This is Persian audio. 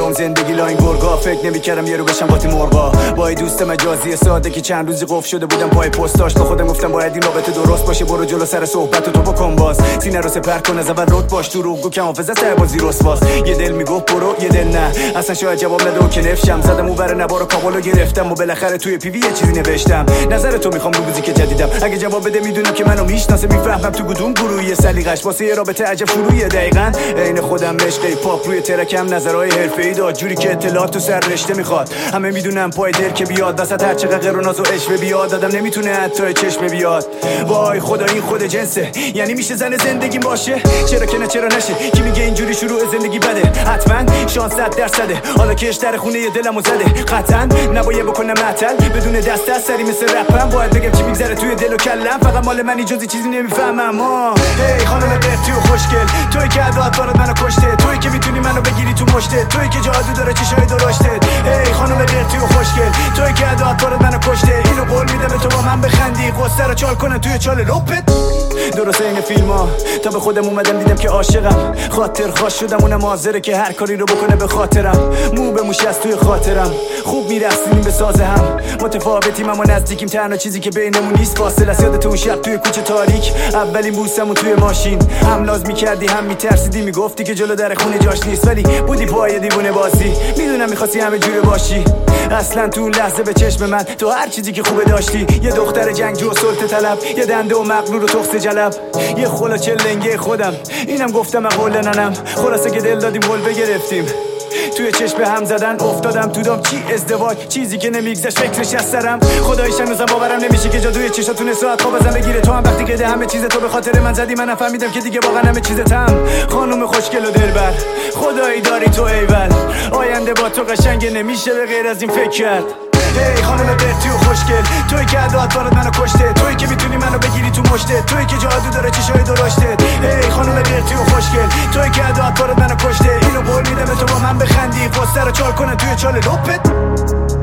دارم زندگی لاین گرگا، فکر نمی‌کردم یه رو بشم قاطی مرغا. با دوست مجازی ساده که چند روزی قفل شده بودم پای پستاش، به خودم گفتم باید این رابطه درست باشه، برو جلو سر صحبت تو بکن باز، سینه رو سپر کن از اول رد باش، تو رو گو کم حافظه سر بازی رسواس. یه دل میگفت برو یه دل نه، اصلا شاید جواب نده و که نفشم زدم اون بر نوار و کابلو گرفتم و بالاخره توی پی وی یه چیزی نوشتم. نظر تو میخوام رو موزیک جدیدم، اگه جواب بده میدونم که منو میشناسه، میفهمم تو کدوم گروهی سلیقش واسه یه رابطه عجب شروعیه. دقیقاً عین خودم عشق پاپ روی ترکم نظرهای حرفه‌ای داد، جوری که اطلاعات تو سر رشته میخواد. همه میدونم پای دل که بیاد وسط هر چقدر غیر و ناز و عشوه بیاد، دادم نمیتونه حتی چشم بیاد. وای خدا این خود جنسه، یعنی میشه زن زندگیم باشه؟ چرا که نه چرا نشه؟ کی میگه اینجوری شروع زندگی بده؟ حتما شانس 100%. حالا که در خونه یه دلمو زده، قطعا نباید بکنم معطل بدون دست سری مثل رپم. باید بگم چی میگذره توی دل و کلم، فقط مال منی جزی چیزی نمیفهمم. هی خانم قرتی و خوشگل، توی که عدوات بارد منو کشته، توی که میتونی منو بگیری تو مشته، توی که جادو داره چشای درشته. هی خانم قرتی و خوشگل، توی که عدوات بارد منو کشته، اینو قول میدم به تو با من بخندی، قصه رو چال کنن توی چال لپت. درسته این فیلم‌ها تا به خودم اومدم دیدم که عاشقم، خاطر خواست شدم اونم حاضره که هر کاری رو بکنه به خاطرم. مو به موش از توی خاطرم، خوب میرقصیم به ساز هم، متفاوتیم اما نزدیکیم، تنها چیزی که بینمون نیست فاصله است. یادت اون شب توی کوچه تاریک، اولین بوسمون توی ماشین، هم لاز میکردی هم میترسیدی، میگفتی که جلو در خونه جاش نیست، ولی بودی پای دیوونه بازی. میدونم میخواستی همه جوره باشی، اصلا تو اون لحظه به چشم من تو هر چیزی که خوبه داشتی. یه دختر جنگجو و سلطه طلب، یه دنده و مغرور و تخت جلب، یه خلاچه لنگه خودم، اینم گفتم قول ننم. خلاصه که دل دادیم گل بگرفتیم، توی چشم هم زدن افتادم تو دام. چی ازدواج، چیزی که نمیگذشت فکرش از سرم. خداییش هنوزم باورم نمیشه که جادوی چشاتون ساعت خواب ازم بگیره. تو هم وقتی که همه چیز تو به خاطر من زدی، منم فهمیدم که دیگه واقعا همه چیزتم. خانم خوشگل و دلبر، خدایی داری تو ایول، آینده با تو قشنگ نمیشه به غیر از این فکر کرد. هی خانم قرتی و خوشگل، توی که عدوات بارد منو کشته، توی که میتونی منو بگیری تو مشته، توی که جادو داره چشای درشته. هی خانم قرتی و خوشگل، توی که عدوات بارد منو کشته، اینو قول میدم به تو با من بخندی، قصه رو چال کنه توی چال لپت.